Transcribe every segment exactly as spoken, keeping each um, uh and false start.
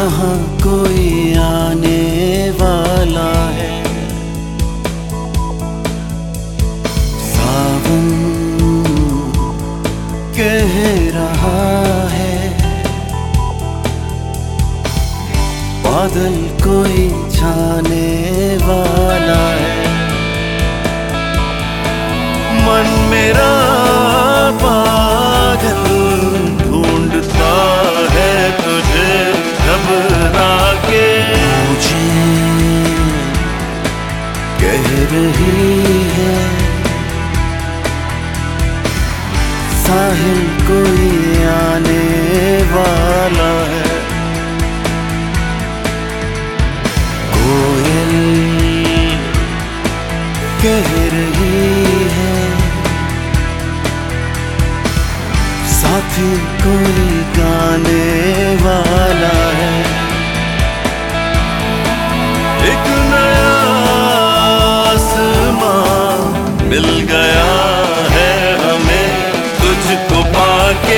यहाँ कोई आने वाला है। सावन कह रहा है, बादल कोई छाने वाला है। मन मेरा पागल ढूंढता है तुझे घबरा के, मुझे कह रही है साहिल कोई आने वाला है। कोयल कह रही है साथी कोई गाने वाला है। एक नया आसमां मिल गया है हमें तुझको पाके।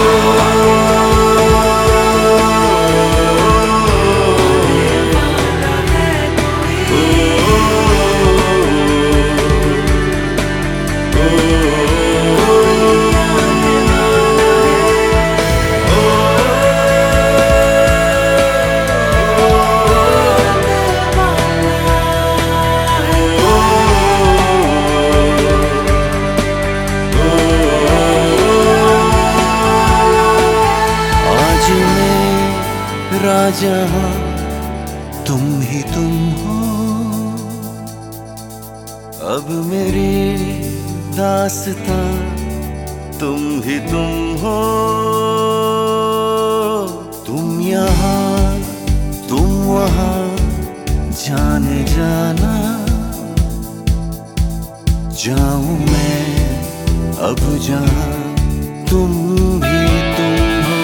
जहाँ तुम ही तुम हो, अब मेरी दास्तां तुम ही तुम हो। तुम यहाँ तुम वहाँ जाने जाना, जाऊं मैं अब जहाँ तुम भी तुम हो।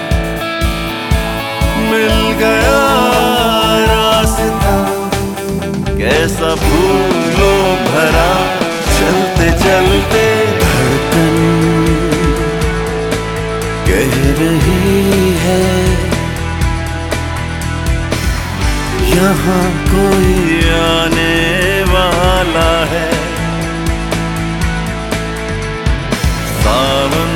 मिल गया रास्ता कैसा फूलों भरा, चलते चलते धड़कन कह रही है यहाँ कोई आने वाला है। सावन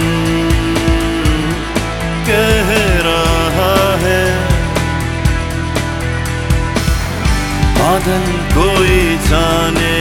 कह रहा है, बादल कोई जाने